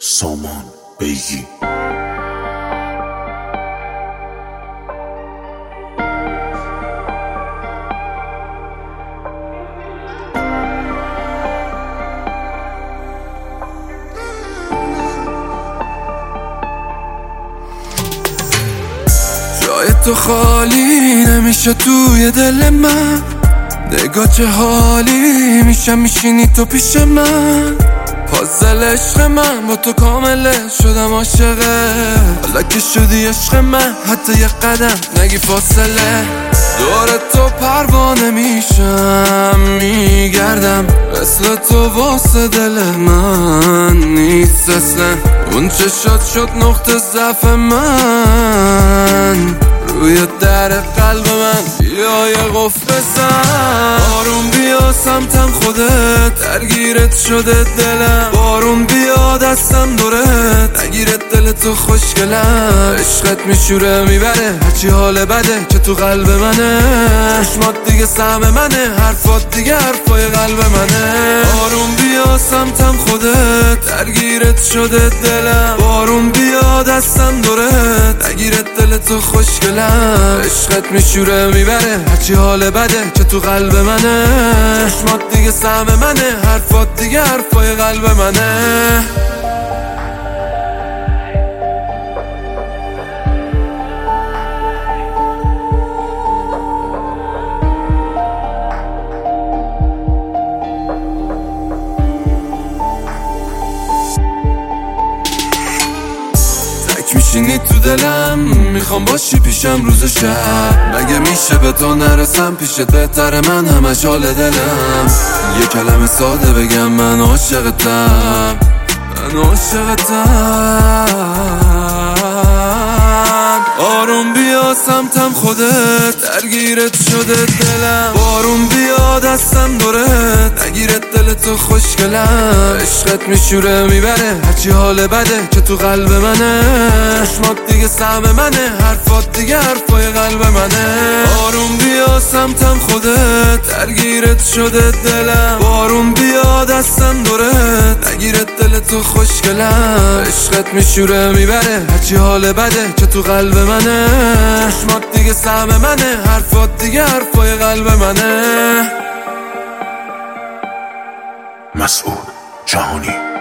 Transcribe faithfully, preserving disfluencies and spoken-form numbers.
سامان بیگی. جای تو خالی نمیشه توی دل من، نگاه چه حالی میشه میشینی تو پیش من. پازل عشق من با تو کامله شدم عاشقه، حالا که شدی عشق من حتی یه قدم نگی فاصله. دور تو پروانه میشم میگردم، مثل تو واسه دل من نیست اصلا. اون چه شد شد نقطه ضعف من، روی در قلب من بیا یه قفل بزن. بارون بیا سمتم خودت درگیرت شده دلم، بارون بیا دستم دورت نگیرت دل تو خوشگلم. عشقت میشوره میبره هرچی حال بده که تو قلب منه، چشمات دیگه سهم منه، حرفات دیگه حرفای قلب منه. بارون بیا سمتم خودت درگیرت شده دلم، بارون بیا دستم دورت نگیرت دل تو خوشگلم. عشقت میشوره میبره هرچی حال بده که تو قلب منه، چشمات دیگه سهم منه، حرفات دیگه حرفای قلب منه. میشینی تو دلم میخوام باشی پیشم روز شب، مگه میشه به تو نرسم پیشت بهتره من همش حال دلم. یه کلمه ساده بگم من عاشقتم، من عاشقتم. آروم بیا سمتم خودت درگیرت شده دلم، بارون بیا دستم دورت نگیرت دل تو خوشگلم. عشقت میشوره میبره هرچی حال بده که تو قلب منه، چشمات دیگه سهم منه، حرفات دیگه حرفای قلب منه. آروم بیا سمتم خودت درگیرت شده دلم، بارون بیا دستم دورت نگیرت دل تو خوشگلم. عشقت میشوره میبره هرچی حال بده که تو قلب منه، چشمات دیگه سهم منه، حرفات دیگه حرفای قلب منه. مسعود جهانی.